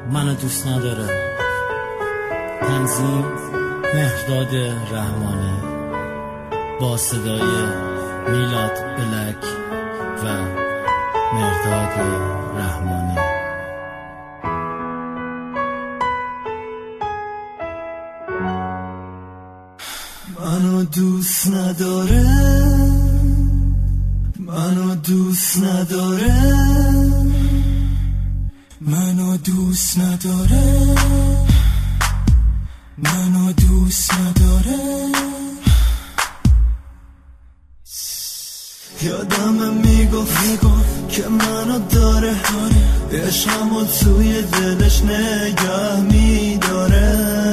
منو دوست نداره. تنظیم مهرداد رحمانی با صدای میلاد بلک و مهرداد رحمانی. منو دوست نداره، منو دوست نداره، منو دوست نداره، منو دوست نداره. یادم میگفت که منو داره، عشقمو توی دلش نگه میداره.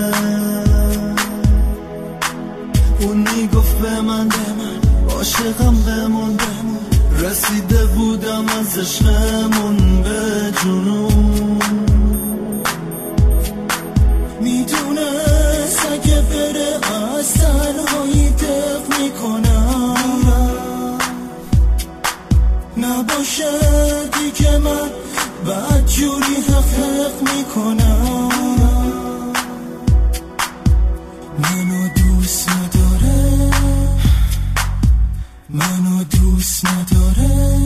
اون میگفت به من عاشقم بمون، رسیده بودم از عشقمون به جنون. میدونست اگه بره از تنهایی دق میکنم، نباشه دیگه من بعد جوری حق میکنم. منو دوست نداره، منو دوست نداره،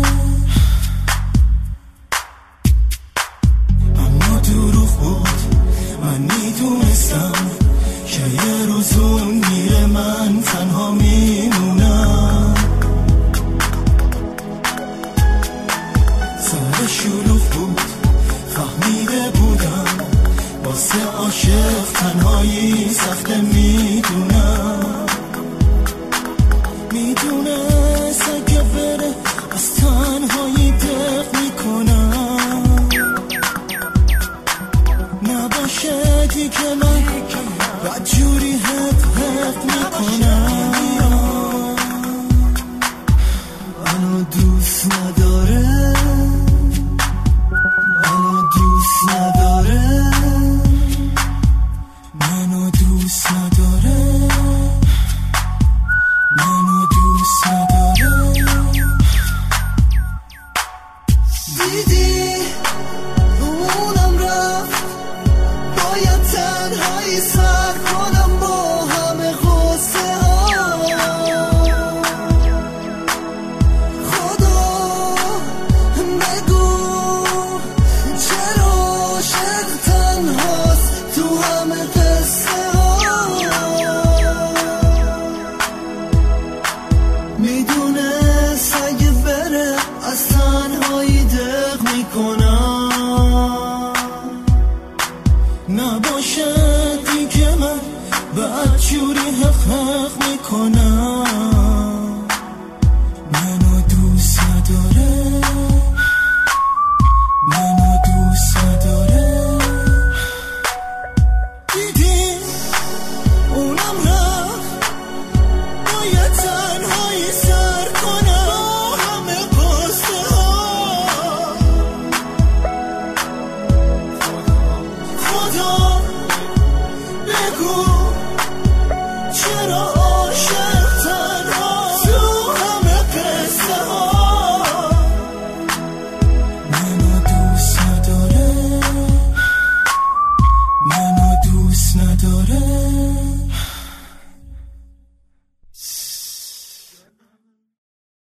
اما دروغ بود. من میدونستم که یه روز اون میره، من تنها میمونم. سر شلوغ بود، فهمیده بودم واسه عاشق تنهایی سخته. میدونم میدونست اگه بره از تنهایی دق میکنم، نباشه دیگه من بدجوری حق میکنم. منو دوست نداره، منو دوست نداره، منو دوست نداره، منو دوست نداره. دیدی اونم رفت، باید تنهایی سر کنم با همه غصه ها. خدا بگو چرا عاشق تنهاست تو همه قصه ها. میدونست اگه بره از تنهایی دق میکنم، نباشه دیگه من بدجوری حق